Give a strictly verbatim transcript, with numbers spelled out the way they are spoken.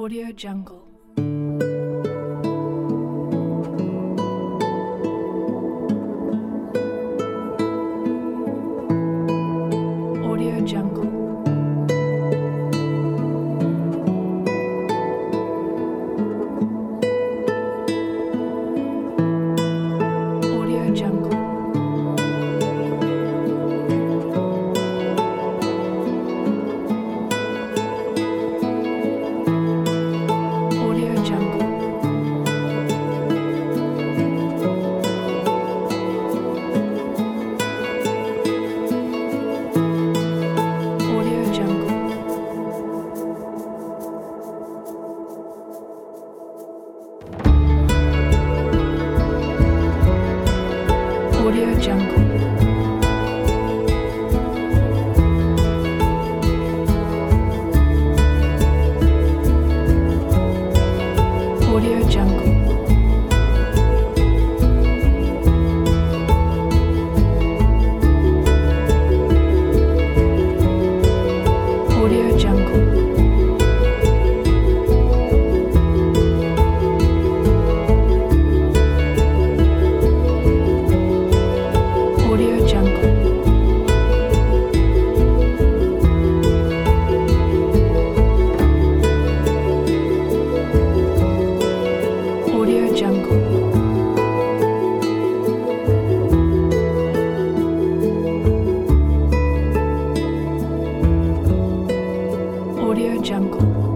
Audio Jungle. Audio Jungle. Audio Jungle. Audio Jungle. Audio Jungle. Audio Jungle. Audio Jungle. Audio Jungle. Audio Jungle. Audio Jungle. Audio Jungle.